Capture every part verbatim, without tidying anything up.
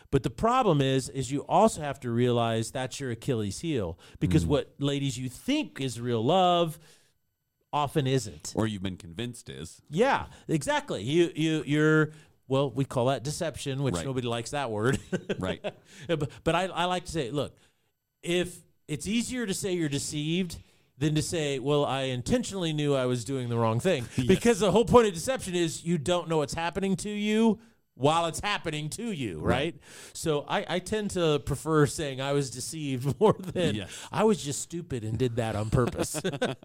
But the problem is, is you also have to realize that's your Achilles heel, because mm. what, ladies, you think is real love often isn't. Or you've been convinced is. Yeah, exactly. You, you, you're, well, we call that deception, which right. nobody likes that word. right. But, but I, I like to say, look, if it's easier to say you're deceived than to say, well, I intentionally knew I was doing the wrong thing. Yes. Because the whole point of deception is you don't know what's happening to you while it's happening to you, right? right? So I, I tend to prefer saying I was deceived more than yes. I was just stupid and did that on purpose.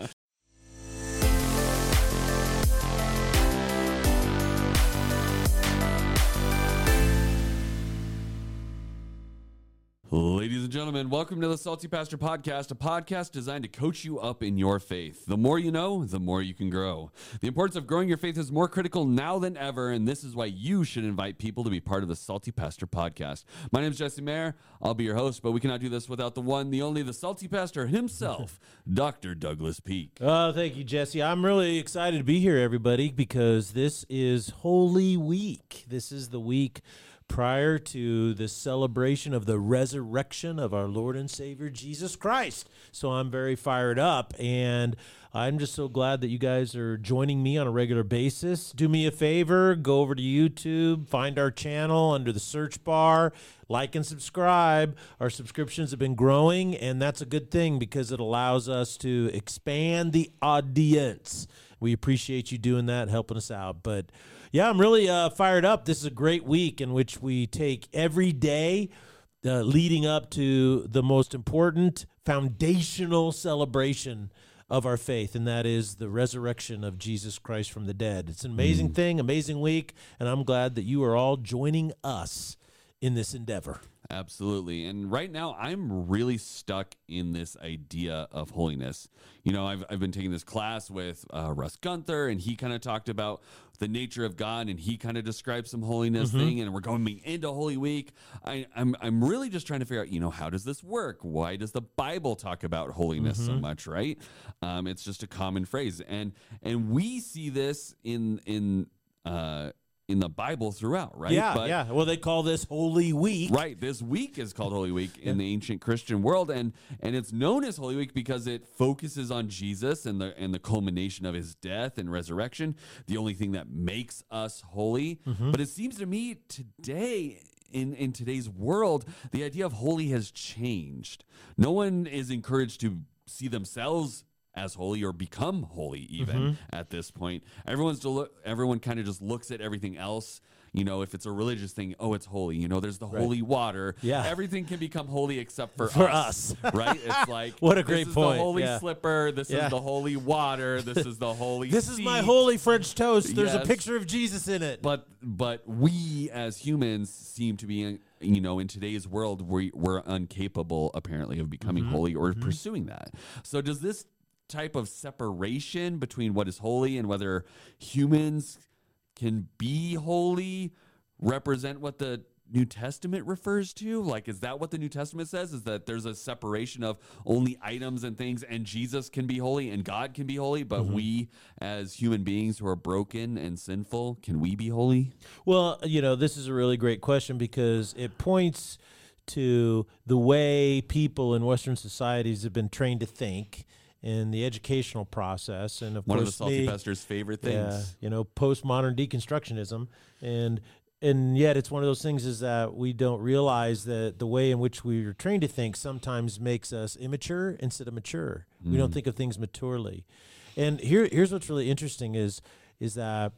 Ladies and gentlemen, welcome to the Salty Pastor Podcast, a podcast designed to coach you up in your faith. The more you know, the more you can grow. The importance of growing your faith is more critical now than ever, and this is why you should invite people to be part of the Salty Pastor Podcast. My name is Jesse Mayer. I'll be your host, but we cannot do this without the one, the only, the Salty Pastor himself, Doctor Douglas Peak. Oh, thank you, Jesse. I'm really excited to be here, everybody, because this is Holy Week. This is the week prior to the celebration of the resurrection of our Lord and Savior, Jesus Christ. So I'm very fired up, and I'm just so glad that you guys are joining me on a regular basis. Do me a favor, go over to YouTube, find our channel under the search bar, like and subscribe. Our subscriptions have been growing, and that's a good thing because it allows us to expand the audience. We appreciate you doing that, helping us out. But yeah, I'm really uh, fired up. This is a great week in which we take every day uh, leading up to the most important foundational celebration of our faith, and that is the resurrection of Jesus Christ from the dead. It's an amazing mm. thing, amazing week, and I'm glad that you are all joining us in this endeavor. Absolutely. And right now, I'm really stuck in this idea of holiness. You know, I've I've been taking this class with uh, Russ Gunther, and he kind of talked about the nature of God, and he kind of described some holiness mm-hmm. thing, and we're going into Holy Week. I, I'm I'm really just trying to figure out, you know, how does this work? Why does the Bible talk about holiness mm-hmm. so much, right? Um, it's just a common phrase, and and we see this in in. Uh, in the Bible throughout, right? Yeah, but, yeah. Well, they call this Holy Week. Right. This week is called Holy Week in the ancient Christian world, and and it's known as Holy Week because it focuses on Jesus and the and the culmination of his death and resurrection, the only thing that makes us holy. Mm-hmm. But it seems to me today, in, in today's world, the idea of holy has changed. No one is encouraged to see themselves as holy or become holy even mm-hmm. at this point. Everyone's to look, everyone kind of just looks at everything else. You know, if it's a religious thing, oh, it's holy. You know, there's the right. holy water. Yeah. Everything can become holy except for, for us. us. Right? It's like, what a great this point. is the holy yeah. slipper. This yeah. is the holy water. This is the holy This seat. is my holy French toast. There's yes. a picture of Jesus in it. But but we as humans seem to be, you know, in today's world, we, we're incapable, apparently, of becoming mm-hmm. holy or mm-hmm. pursuing that. So does this type of separation between what is holy and whether humans can be holy represent what the New Testament refers to? Like, is that what the New Testament says? Is that there's a separation of only items and things, and Jesus can be holy and God can be holy, but mm-hmm. we as human beings who are broken and sinful, can we be holy? Well, you know, this is a really great question because it points to the way people in Western societies have been trained to think in the educational process, and of one course, of the Salty me, Pastor's favorite things. Yeah, you know, postmodern deconstructionism, and and yet it's one of those things is that we don't realize that the way in which we are trained to think sometimes makes us immature instead of mature. Mm. We don't think of things maturely, and here here's what's really interesting is is that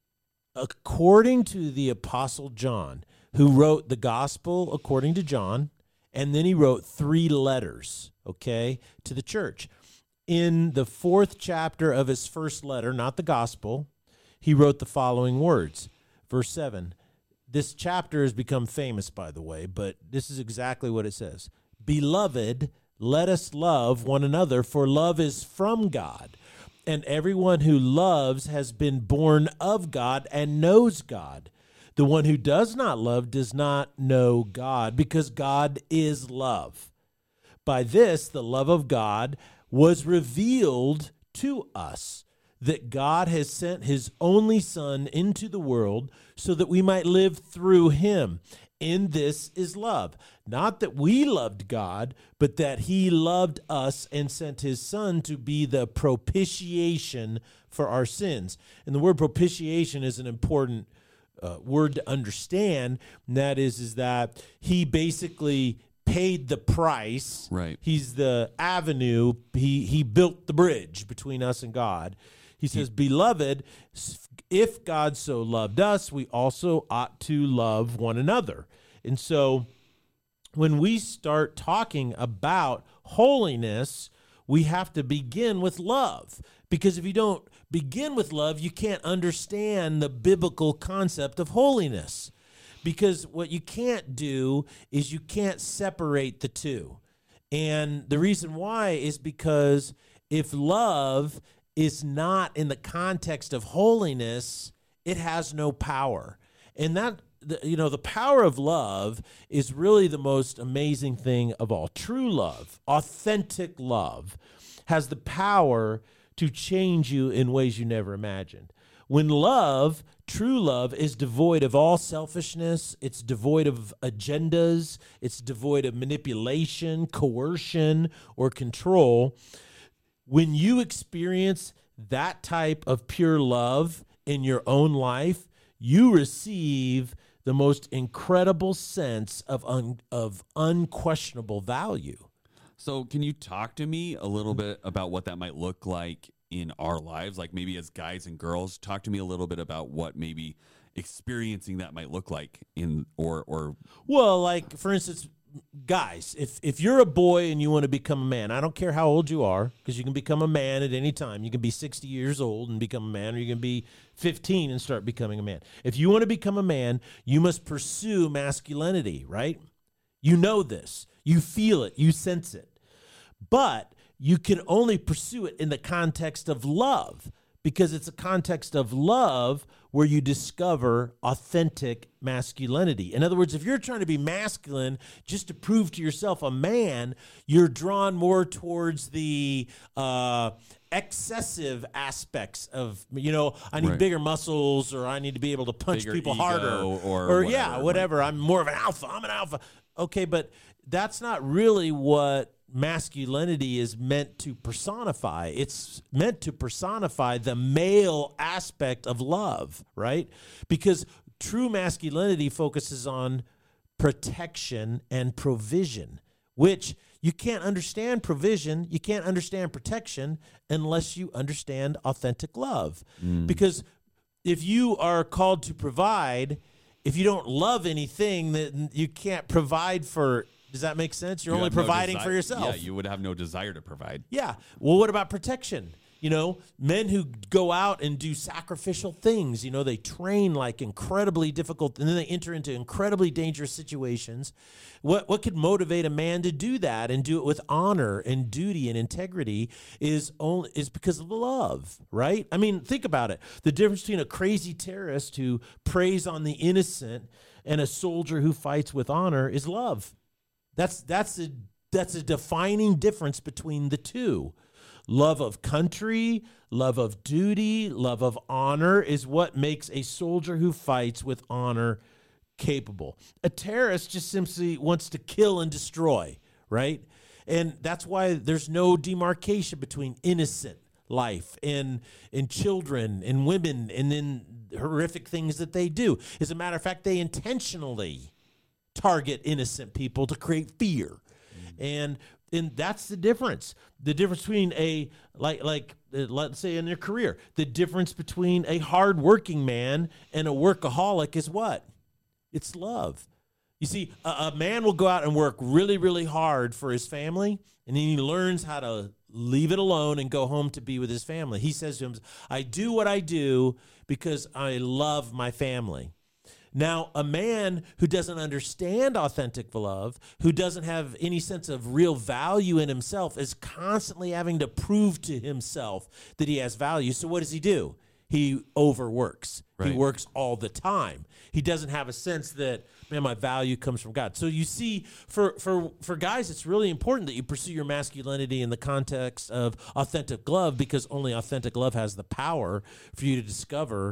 according to the Apostle John, who wrote the Gospel according to John, and then he wrote three letters, okay, to the church. In the fourth chapter of his first letter, not the gospel, he wrote the following words. Verse seven. This chapter has become famous, by the way, but this is exactly what it says. Beloved, let us love one another, for love is from God. And everyone who loves has been born of God and knows God. The one who does not love does not know God, because God is love. By this, the love of God was revealed to us, that God has sent his only Son into the world so that we might live through him. In this is love. Not that we loved God, but that he loved us and sent his son to be the propitiation for our sins. And the word propitiation is an important uh, word to understand. And that is, is that he basically paid the price. Right. He's the avenue. He, he built the bridge between us and God. He says, he, Beloved, if God so loved us, we also ought to love one another. And so when we start talking about holiness, we have to begin with love. Because if you don't begin with love, you can't understand the biblical concept of holiness. Because what you can't do is you can't separate the two. And the reason why is because if love is not in the context of holiness, it has no power. And that, you know, the power of love is really the most amazing thing of all. True love, authentic love, has the power to change you in ways you never imagined. When love, true love, is devoid of all selfishness, it's devoid of agendas, it's devoid of manipulation, coercion, or control. When you experience that type of pure love in your own life, you receive the most incredible sense of un, of unquestionable value. So can you talk to me a little bit about what that might look like in our lives? Like maybe as guys and girls, talk to me a little bit about what maybe experiencing that might look like in, or, or. Well, like for instance, guys, if, if you're a boy and you want to become a man, I don't care how old you are, because you can become a man at any time. You can be sixty years old and become a man, or you can be fifteen and start becoming a man. If you want to become a man, you must pursue masculinity, right? You know this. You feel it. You sense it. But you can only pursue it in the context of love, because it's a context of love where you discover authentic masculinity. In other words, if you're trying to be masculine just to prove to yourself a man, you're drawn more towards the uh, excessive aspects of, you know, I need right. bigger muscles, or I need to be able to punch Bigger people ego, harder. Or, or whatever, yeah, whatever. Right. I'm more of an alpha. I'm an alpha. Okay, but that's not really what masculinity is meant to personify. It's meant to personify the male aspect of love, right? Because true masculinity focuses on protection and provision, which you can't understand provision, you can't understand protection unless you understand authentic love. Mm. Because if you are called to provide, if you don't love anything, then you can't provide for. Does that make sense? You're you only providing no desi- for yourself. Yeah, you would have no desire to provide. Yeah. Well, what about protection? You know, men who go out and do sacrificial things, you know, they train like incredibly difficult, and then they enter into incredibly dangerous situations. What what could motivate a man to do that and do it with honor and duty and integrity is only is because of love, right? I mean, think about it. The difference between a crazy terrorist who preys on the innocent and a soldier who fights with honor is love. That's that's a that's a defining difference between the two. Love of country, love of duty, love of honor is what makes a soldier who fights with honor capable. A terrorist just simply wants to kill and destroy, right? And that's why there's no demarcation between innocent life and and children and women and then horrific things that they do. As a matter of fact, they intentionally target innocent people to create fear. Mm-hmm. And and that's the difference. The difference between a, like, like uh, let's say in your career, the difference between a hardworking man and a workaholic is what? It's love. You see, a, a man will go out and work really, really hard for his family, and then he learns how to leave it alone and go home to be with his family. He says to him, I do what I do because I love my family. Now, a man who doesn't understand authentic love, who doesn't have any sense of real value in himself, is constantly having to prove to himself that he has value. So what does he do? He overworks. Right. He works all the time. He doesn't have a sense that, man, my value comes from God. So you see, for, for, for guys, it's really important that you pursue your masculinity in the context of authentic love, because only authentic love has the power for you to discover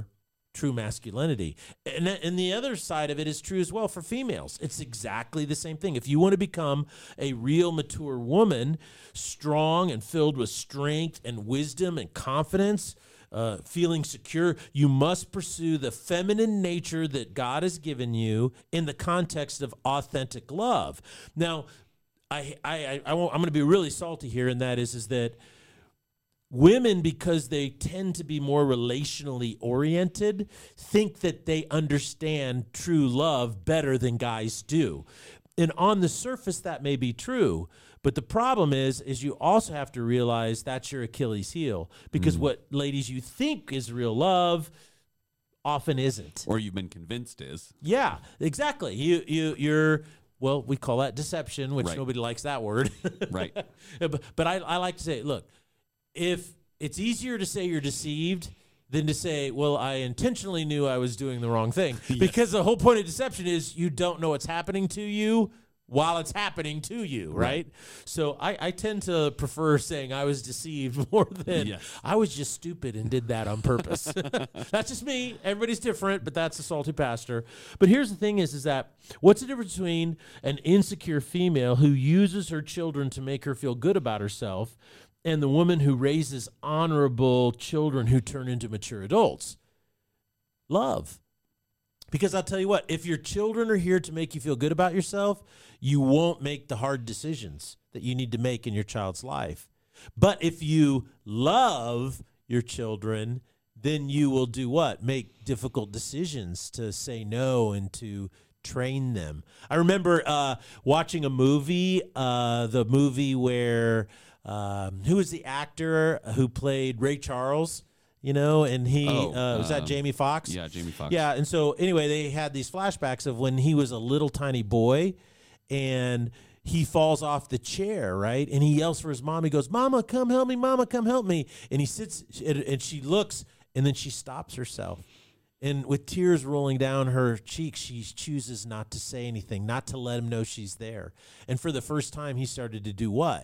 true masculinity. And, and the other side of it is true as well for females. It's exactly the same thing. If you want to become a real mature woman, strong and filled with strength and wisdom and confidence, uh, feeling secure, you must pursue the feminine nature that God has given you in the context of authentic love. Now, I, I, I won't, I'm going to be really salty here, and that is, is that women, because they tend to be more relationally oriented, think that they understand true love better than guys do. And on the surface, that may be true. But the problem is, is you also have to realize that's your Achilles heel. Because mm. what, ladies, you think is real love often isn't. Or you've been convinced is. Yeah, exactly. You, you, you're... Well, we call that deception, which right. nobody likes that word. Right. But, but I, I like to say, look, if it's easier to say you're deceived than to say, well, I intentionally knew I was doing the wrong thing. Yes. Because the whole point of deception is you don't know what's happening to you while it's happening to you, right? right? So I, I tend to prefer saying I was deceived more than yes. I was just stupid and did that on purpose. That's just me. Everybody's different, but that's a salty pastor. But here's the thing is, is that what's the difference between an insecure female who uses her children to make her feel good about herself and the woman who raises honorable children who turn into mature adults? Love. Because I'll tell you what, if your children are here to make you feel good about yourself, you won't make the hard decisions that you need to make in your child's life. But if you love your children, then you will do what? Make difficult decisions to say no and to train them. I remember uh, watching a movie, uh, the movie where, um, who was the actor who played Ray Charles? You know, and he, oh, uh, was that um, Jamie Foxx? Yeah, Jamie Foxx. Yeah, and so anyway, they had these flashbacks of when he was a little tiny boy, and he falls off the chair, right? And he yells for his mom. He goes, "Mama, come help me. Mama, come help me." And he sits, and, and she looks, and then she stops herself. And with tears rolling down her cheeks, she chooses not to say anything, not to let him know she's there. And for the first time, he started to do what?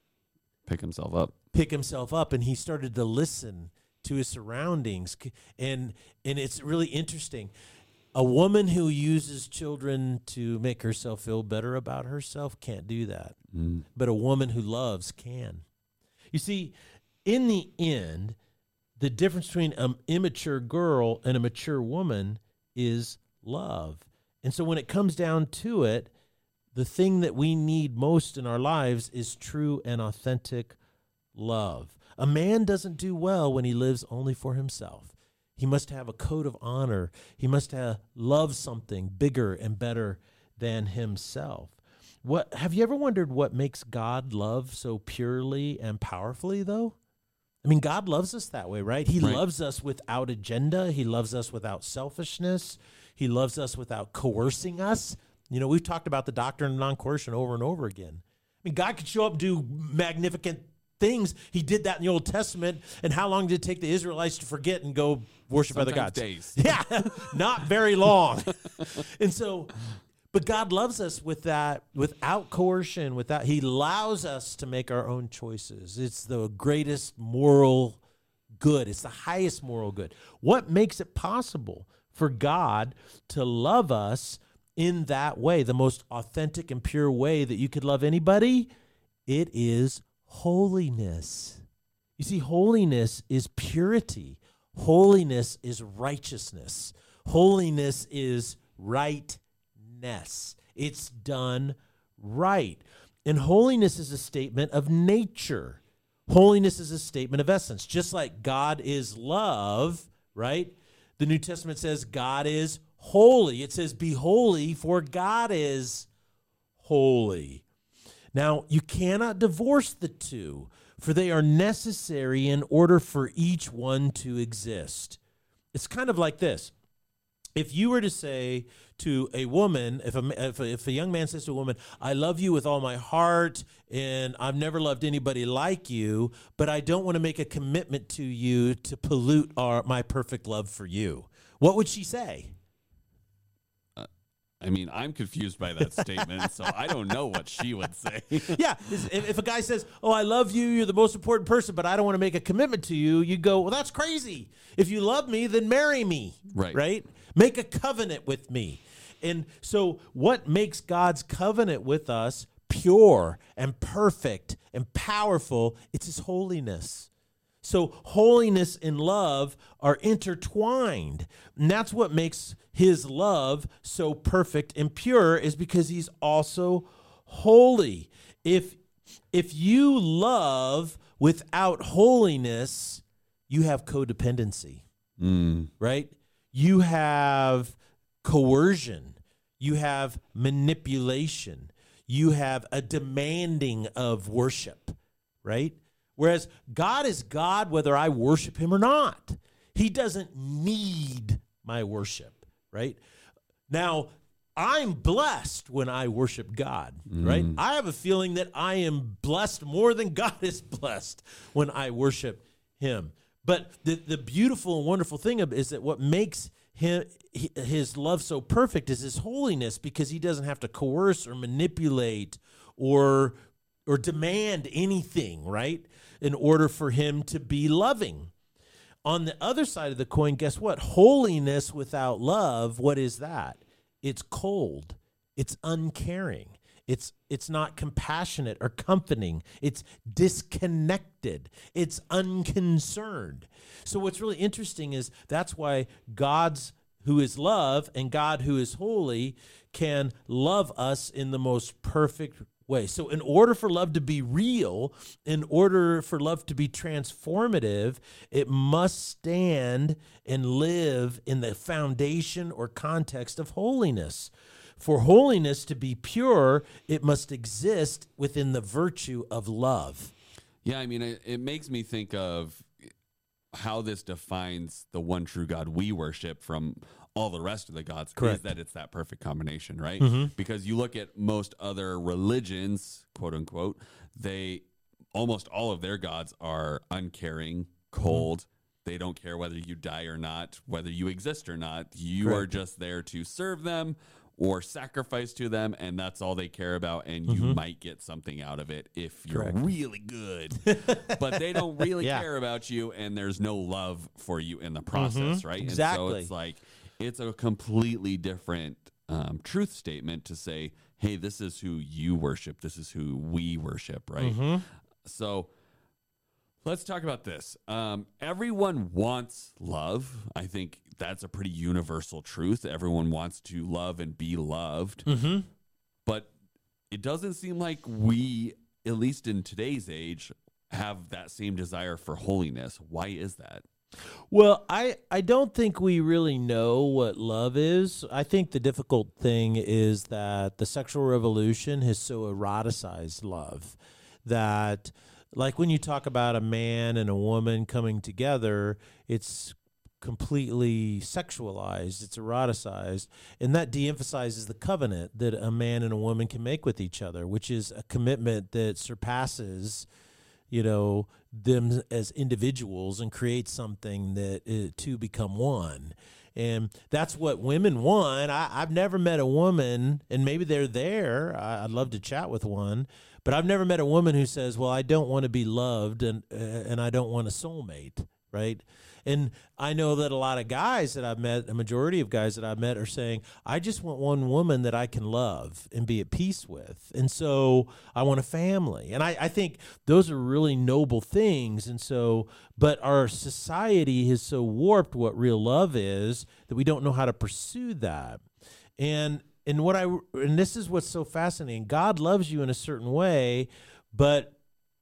Pick himself up. Pick himself up, and he started to listen to his surroundings. And and it's really interesting. A woman who uses children to make herself feel better about herself can't do that. Mm. But a woman who loves can. You see, in the end, the difference between an immature girl and a mature woman is love. And so when it comes down to it, the thing that we need most in our lives is true and authentic love. A man doesn't do well when he lives only for himself. He must have a code of honor. He must have love something bigger and better than himself. What have you ever wondered what makes God love so purely and powerfully, though? I mean, God loves us that way, right? He right. loves us without agenda. He loves us without selfishness. He loves us without coercing us. You know, we've talked about the doctrine of non-coercion over and over again. I mean, God could show up and do magnificent things. He did that in the Old Testament. And how long did it take the Israelites to forget and go worship Sometimes other gods? Days. Yeah, not very long. And so, but God loves us with that, without coercion, without, he allows us to make our own choices. It's the greatest moral good. It's the highest moral good. What makes it possible for God to love us in that way, the most authentic and pure way that you could love anybody? It is holiness. You see, holiness is purity. Holiness is righteousness. Holiness is rightness. It's done right. And holiness is a statement of nature. Holiness is a statement of essence. Just like God is love, right? The New Testament says God is holy. It says, be holy, for God is holy. Now, you cannot divorce the two, for they are necessary in order for each one to exist. It's kind of like this. If you were to say to a woman, if a, if a, if a young man says to a woman, I love you with all my heart, and I've never loved anybody like you, but I don't want to make a commitment to you to pollute our, my perfect love for you, what would she say? I mean, I'm confused by that statement, so I don't know what she would say. Yeah, if, if a guy says, "Oh, I love you, you're the most important person, but I don't want to make a commitment to you," you go, "Well, that's crazy. If you love me, then marry me." Right. Right? Make a covenant with me. And so what makes God's covenant with us pure and perfect and powerful? It's his holiness. So holiness and love are intertwined. And that's what makes his love so perfect and pure, is because he's also holy. If if you love without holiness, you have codependency, Mm. right? You have coercion. You have manipulation. You have a demanding of worship, right? Whereas God is God whether I worship him or not. He doesn't need my worship, right? Now, I'm blessed when I worship God, right? Mm. I have a feeling that I am blessed more than God is blessed when I worship him. But the, the beautiful and wonderful thing of is that what makes him, his love so perfect is his holiness, because he doesn't have to coerce or manipulate or or demand anything, right, in order for him to be loving. On the other side of the coin, guess what? Holiness without love, what is that? It's cold. It's uncaring. It's it's not compassionate or comforting. It's disconnected. It's unconcerned. So what's really interesting is that's why God's who is love and God who is holy can love us in the most perfect way. So in order for love to be real, in order for love to be transformative, it must stand and live in the foundation or context of holiness. For holiness to be pure, it must exist within the virtue of love. Yeah, I mean, it, it makes me think of how this defines the one true God we worship from all the rest of the gods. Correct. Is that it's that perfect combination, right? Mm-hmm. Because you look at most other religions, quote unquote, they almost all of their gods are uncaring, cold. Mm-hmm. They don't care whether you die or not, whether you exist or not. You Correct. are just there to serve them or sacrifice to them, and that's all they care about, and you Mm-hmm. might get something out of it if you're Correct. really good. But they don't really Yeah. care about you, and there's no love for you in the process, Mhm. right? Exactly. And so it's like, it's a completely different um, truth statement to say, hey, this is who you worship, this is who we worship, right? Mm-hmm. So let's talk about this. Um, everyone wants love. I think that's a pretty universal truth. Everyone wants to love and be loved. Mm-hmm. But it doesn't seem like we, at least in today's age, have that same desire for holiness. Why is that? Well, I, I don't think we really know what love is. I think the difficult thing is that the sexual revolution has so eroticized love that, like when you talk about a man and a woman coming together, it's completely sexualized, it's eroticized, and that de-emphasizes the covenant that a man and a woman can make with each other, which is a commitment that surpasses, you know, them as individuals and creates something that uh, two become one. And that's what women want. I, I've never met a woman, and maybe they're there, I, I'd love to chat with one, but I've never met a woman who says, well, I don't want to be loved and uh, and I don't want a soulmate, right? And I know that a lot of guys that I've met, a majority of guys that I've met are saying, I just want one woman that I can love and be at peace with. And so I want a family. And I, I think those are really noble things. And so, but our society has so warped what real love is that we don't know how to pursue that. And and what I and this is what's so fascinating. God loves you in a certain way, but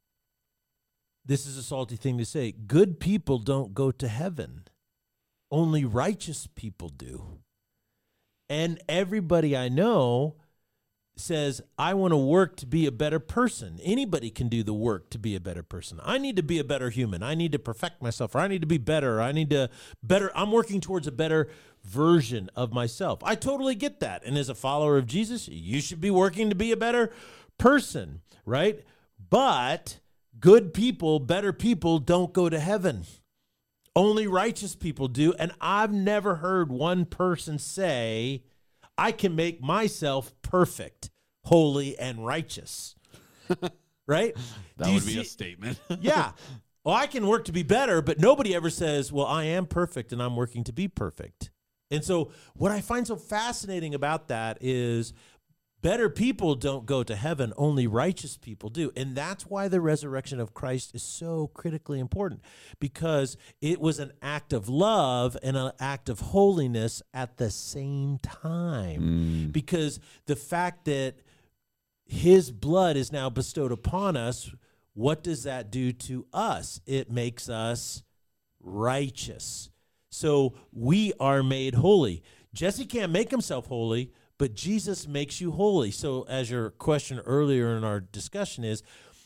this is a salty thing to say. Good people don't go to heaven. Only righteous people do. And everybody I know says, I want to work to be a better person. Anybody can do the work to be a better person. I need to be a better human. I need to perfect myself, or I need to be better. I need to better. I'm working towards a better version of myself. I totally get that. And as a follower of Jesus, you should be working to be a better person, right? But good people, better people don't go to heaven. Only righteous people do. And I've never heard one person say, I can make myself perfect, holy, and righteous. Right? That Do you would be see- a statement. Yeah. Well, I can work to be better, but nobody ever says, well, I am perfect and I'm working to be perfect. And so what I find so fascinating about that is better people don't go to heaven, only righteous people do. And that's why the resurrection of Christ is so critically important, because it was an act of love and an act of holiness at the same time. Mm. Because the fact that his blood is now bestowed upon us, what does that do to us? It makes us righteous. So we are made holy. Jesse can't make himself holy, but Jesus makes you holy. So as your question earlier in our discussion is,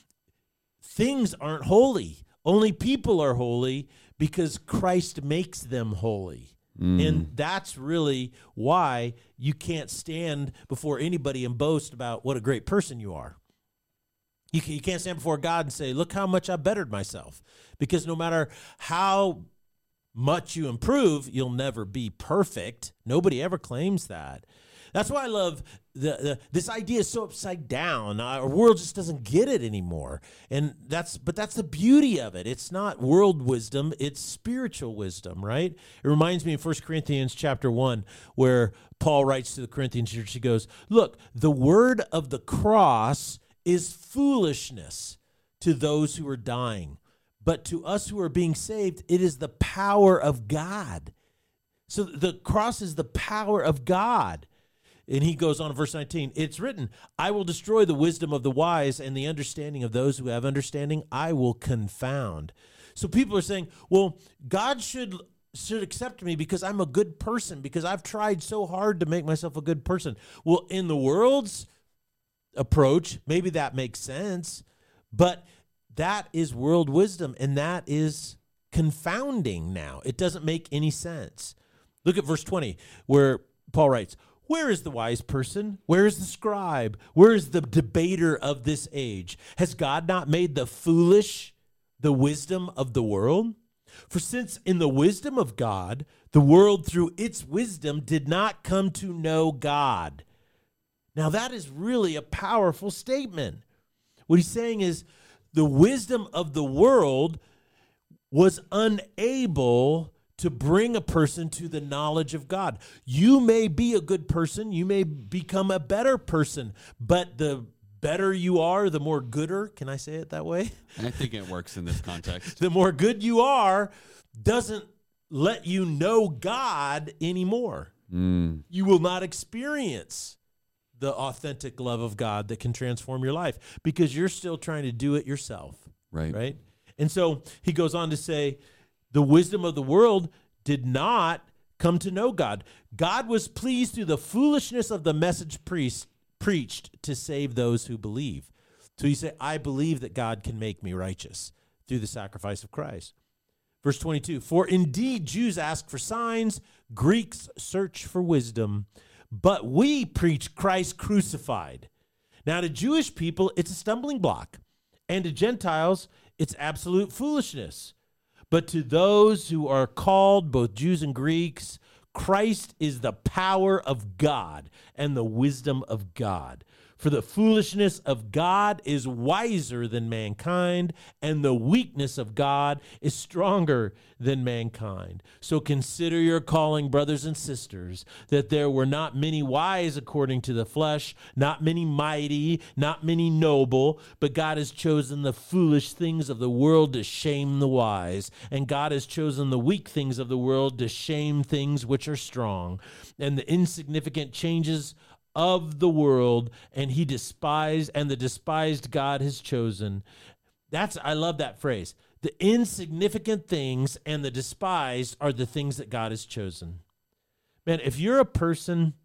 things aren't holy. Only people are holy because Christ makes them holy. Mm. And that's really why you can't stand before anybody and boast about what a great person you are. You can't stand before God and say, look how much I bettered myself. Because no matter how much you improve, you'll never be perfect. Nobody ever claims that. That's why I love the, the this idea is so upside down. Our world just doesn't get it anymore. And that's but that's the beauty of it. It's not world wisdom, it's spiritual wisdom, right? It reminds me of First Corinthians chapter one, where Paul writes to the Corinthian church. He goes, look, the word of the cross is foolishness to those who are dying. But to us who are being saved, it is the power of God. So the cross is the power of God. And he goes on in verse nineteen, it's written, I will destroy the wisdom of the wise, and the understanding of those who have understanding I will confound. So people are saying, well, God should should accept me because I'm a good person, because I've tried so hard to make myself a good person. Well, in the world's approach, maybe that makes sense, but that is world wisdom, and that is confounding now. It doesn't make any sense. Look at verse twenty, where Paul writes, where is the wise person? Where is the scribe? Where is the debater of this age? Has God not made the foolish the wisdom of the world? For since in the wisdom of God, the world through its wisdom did not come to know God. Now that is really a powerful statement. What he's saying is the wisdom of the world was unable to bring a person to the knowledge of God. You may be a good person, you may become a better person, but the better you are, the more gooder, can I say it that way? I think it works in this context. The more good you are doesn't let you know God anymore. Mm. You will not experience the authentic love of God that can transform your life because you're still trying to do it yourself. Right. Right. And so he goes on to say, the wisdom of the world did not come to know God. God was pleased through the foolishness of the message priest preached to save those who believe. So you say, I believe that God can make me righteous through the sacrifice of Christ. Verse twenty-two, for indeed Jews ask for signs, Greeks search for wisdom, but we preach Christ crucified. Now to Jewish people, it's a stumbling block, and to Gentiles, it's absolute foolishness. But to those who are called, both Jews and Greeks, Christ is the power of God and the wisdom of God. For the foolishness of God is wiser than mankind, and the weakness of God is stronger than mankind. So consider your calling, brothers and sisters, that there were not many wise according to the flesh, not many mighty, not many noble, but God has chosen the foolish things of the world to shame the wise, and God has chosen the weak things of the world to shame things which are strong, and the insignificant changes of the world, and he despised, and the despised God has chosen. That's, I love that phrase. The insignificant things and the despised are the things that God has chosen. Man, if you're a person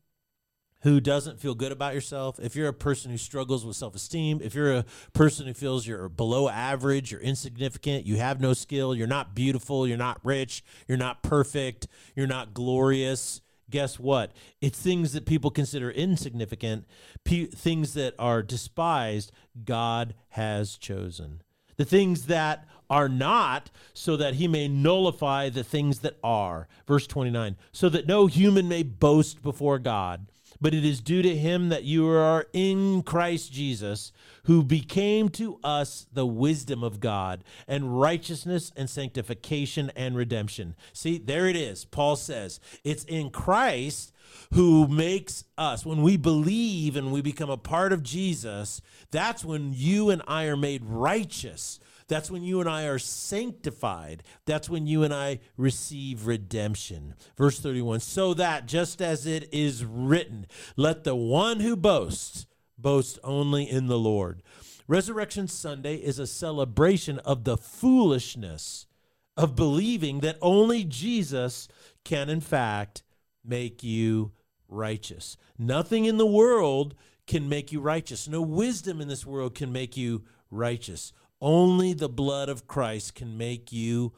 who doesn't feel good about yourself, if you're a person who struggles with self-esteem, if you're a person who feels you're below average, you're insignificant, you have no skill, you're not beautiful, you're not rich, you're not perfect, you're not glorious, guess what? It's things that people consider insignificant, pe- things that are despised, God has chosen. The things that are not, so that he may nullify the things that are. Verse twenty-nine, so that no human may boast before God. but it is due to him that you are in Christ Jesus, who became to us the wisdom of God and righteousness and sanctification and redemption. See, there it is. Paul says it's in Christ who makes us, when we believe and we become a part of Jesus, that's when you and I are made righteous. That's when you and I are sanctified. That's when you and I receive redemption. Verse thirty-one, so that just as it is written, let the one who boasts boast only in the Lord. Resurrection Sunday is a celebration of the foolishness of believing that only Jesus can, in fact, make you righteous. Nothing in the world can make you righteous. No wisdom in this world can make you righteous. Only the blood of Christ can make you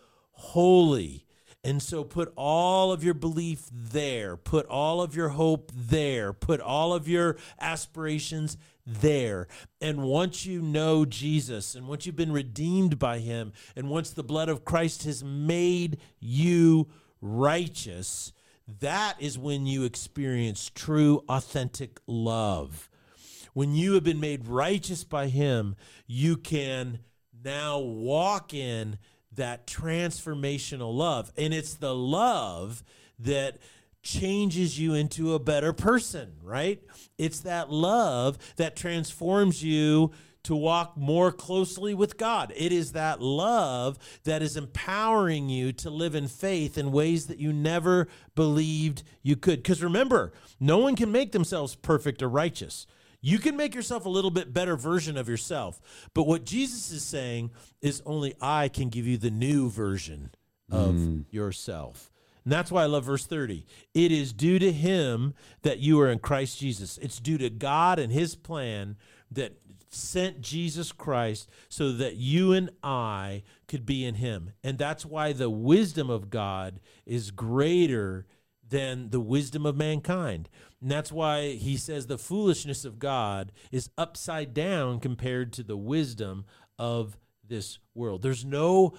holy. And so put all of your belief there. Put all of your hope there. Put all of your aspirations there. And once you know Jesus, and once you've been redeemed by him, and once the blood of Christ has made you righteous, that is when you experience true, authentic love. When you have been made righteous by him, you can now walk in that transformational love. And it's the love that changes you into a better person, right? It's that love that transforms you to walk more closely with God. It is that love that is empowering you to live in faith in ways that you never believed you could. Because remember, no one can make themselves perfect or righteous. You can make yourself a little bit better version of yourself. But what Jesus is saying is only I can give you the new version of mm. yourself. And that's why I love verse thirty. It is due to him that you are in Christ Jesus. It's due to God and his plan that sent Jesus Christ so that you and I could be in him. And that's why the wisdom of God is greater than the wisdom of mankind. And that's why he says the foolishness of God is upside down compared to the wisdom of this world. There's no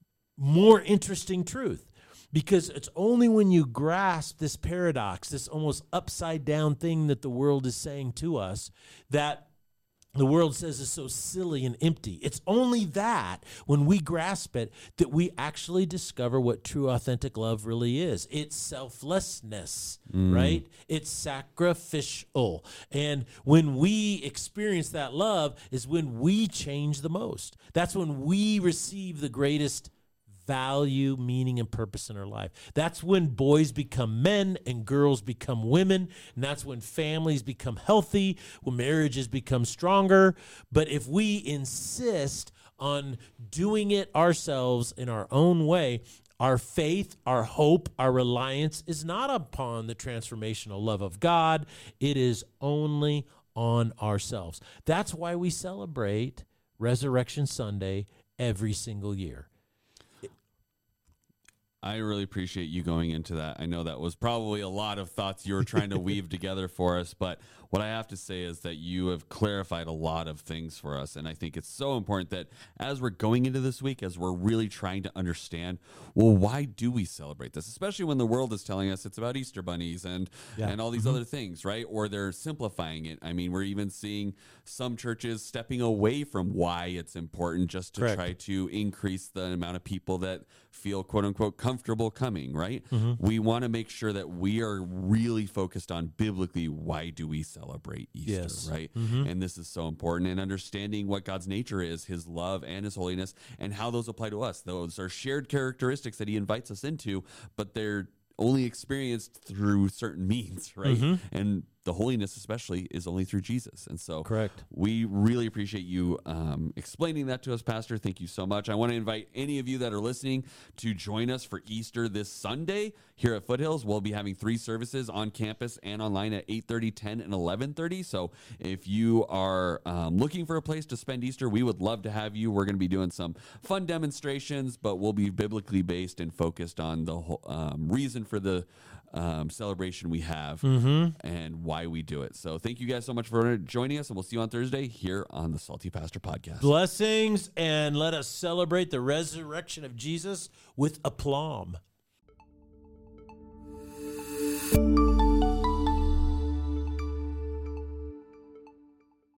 more interesting truth, because it's only when you grasp this paradox, this almost upside down thing that the world is saying to us, that the world says is so silly and empty. It's only that, when we grasp it, that we actually discover what true, authentic love really is. It's selflessness, mm. right? It's sacrificial. And when we experience that love is when we change the most. That's when we receive the greatest value, meaning, and purpose in our life. That's when boys become men and girls become women, and that's when families become healthy, when marriages become stronger. But if we insist on doing it ourselves in our own way, our faith, our hope, our reliance is not upon the transformational love of God. It is only on ourselves. That's why we celebrate Resurrection Sunday every single year. I really appreciate you going into that. I know that was probably a lot of thoughts you were trying to weave together for us, but what I have to say is that you have clarified a lot of things for us, and I think it's so important that as we're going into this week, as we're really trying to understand, well, why do we celebrate this? Especially when the world is telling us it's about Easter bunnies and, yeah. and all these mm-hmm. other things, right? Or they're simplifying it. I mean, we're even seeing some churches stepping away from why it's important just to Correct. try to increase the amount of people that feel, quote unquote, comfortable coming, right? Mm-hmm. We want to make sure that we are really focused on biblically, why do we celebrate Easter, yes. right? Mm-hmm. And this is so important, and understanding what God's nature is, his love and his holiness, and how those apply to us. Those are shared characteristics that he invites us into, but they're only experienced through certain means, right? Mm-hmm. And the holiness especially is only through Jesus. And so Correct. we really appreciate you um, explaining that to us, Pastor. Thank you so much. I want to invite any of you that are listening to join us for Easter this Sunday here at Foothills. We'll be having three services on campus and online at eight thirty, ten, and eleven thirty. So if you are um, looking for a place to spend Easter, we would love to have you. We're going to be doing some fun demonstrations, but we'll be biblically based and focused on the whole, um, reason for the um, celebration we have mm-hmm. and why we do it. So thank you guys so much for joining us, and we'll see you on Thursday here on the Salty Pastor Podcast. Blessings, and let us celebrate the resurrection of Jesus with aplomb.